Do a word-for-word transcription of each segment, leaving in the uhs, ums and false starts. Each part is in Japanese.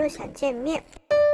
ムシャチェンミン。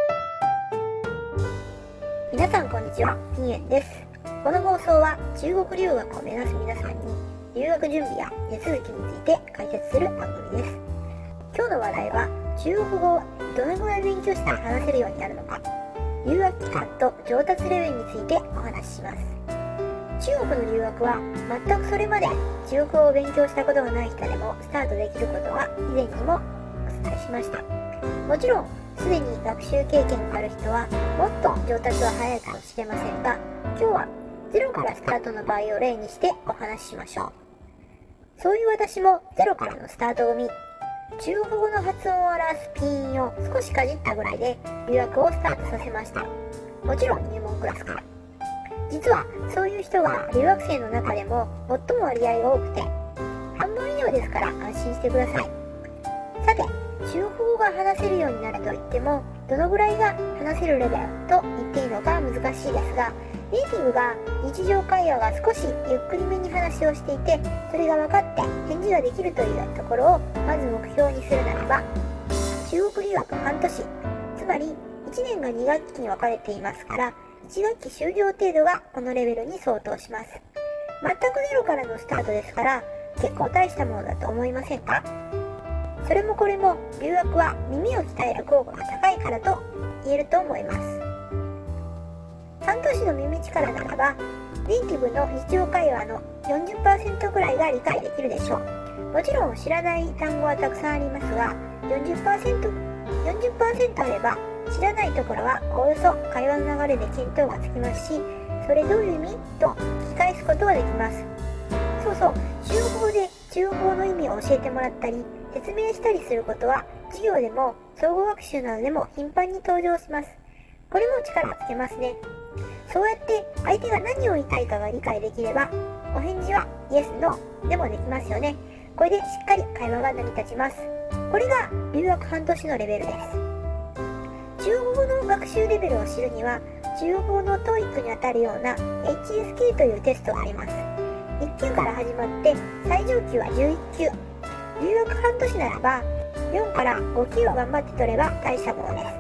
皆さんこんにちは、ピンエンです。この放送は中国留学を目指す皆さんに留学準備や手続きについて解説する番組です。今日の話題は中国語をどのぐらい勉強したら話せるようになるのか、留学期間と上達レベルについてお話しします。中国の留学は全くそれまで中国語を勉強したことがない人でもスタートできることは以前にもお伝えしました。もちろんすでに学習経験がある人はもっと上達は早いかもしれませんが、今日はゼロからスタートの場合を例にしてお話ししましょう。そういう私もゼロからのスタートを見、中国語の発音を表すピンを少しかじったぐらいで留学をスタートさせました。もちろん入門クラスから。実はそういう人が留学生の中でも最も割合が多くて、半分以上ですから安心してください。さて、中国語が話せるようになると言っても、どのぐらいが話せるレベルと言っていいのか難しいですが、ネイティブが日常会話が少しゆっくりめに話をしていて、それが分かって返事ができるというところをまず目標にするならば、中国留学半年、つまりいちねんがに学期に分かれていますから、いち学期終了程度がこのレベルに相当します。全くゼロからのスタートですから、結構大したものだと思いませんか？それもこれも留学は耳を鍛える効果が高いからと言えると思います。半年の耳力ならば、ネイティブの日常会話の よんじゅっパーセント くらいが理解できるでしょう。もちろん知らない単語はたくさんありますが、よんじゅっパーセント、よんじゅっパーセント あれば、知らないところはおおよそ会話の流れで見当がつきますし、それどういう意味と聞き返すことができます。そうそう、中国語で中国語の意味を教えてもらったり、説明したりすることは授業でも総合学習などでも頻繁に登場します。これも力をつけますね。そうやって相手が何を言いたいかが理解できれば、お返事はイエス、ノーでもできますよね。これでしっかり会話が成り立ちます。これが留学半年のレベルです。中国語の学習レベルを知るには、中国語の トーイック にあたるような エイチエスケー というテストがあります。いっ級から始まって最上級はじゅういっ級。留学半年ならばよんからご級を頑張って取れば大したものです。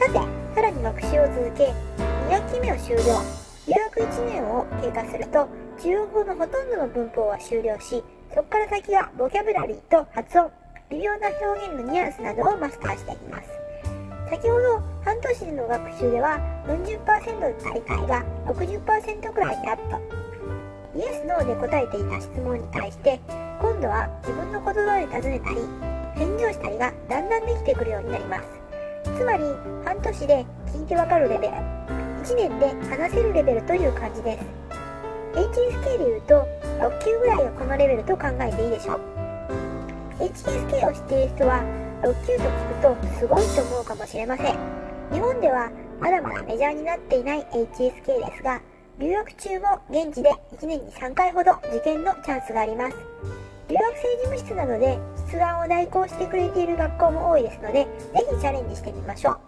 さて、さらに学習を続け、に学期目を終了。留学いちねんを経過すると、中国語のほとんどの文法は終了し、そこから先はボキャブラリーと発音、微妙な表現のニュアンスなどをマスターしていきます。先ほど半年での学習では よんじゅっパーセント だった理解が ろくじゅっパーセント くらいにアップ。イエス・ノーで答えていた質問に対して、今度は自分の言葉で尋ねたり、返事をしたりがだんだんできてくるようになります。つまり、半年で聞いてわかるレベル、いちねんで話せるレベルという感じです。エイチエスケー でいうと、ろっ級ぐらいがこのレベルと考えていいでしょう。エイチエスケー を知っている人は、ろっ級と聞くとすごいと思うかもしれません。日本ではまだまだメジャーになっていない エイチエスケー ですが、留学中も現地でいちねんにさんかいほど受験のチャンスがあります。留学生事務室などで出願を代行してくれている学校も多いですので、ぜひチャレンジしてみましょ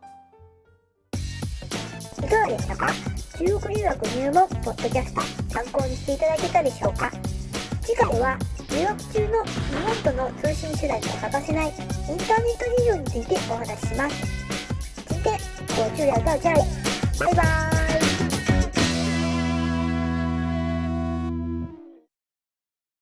う。いかがでしたか？中国留学入門ポッドキャスト、参考にしていただけたでしょうか？次回は留学中の日本との通信手段に欠かせないインターネット事情についてお話しします。今天我就聊到这里，拜拜。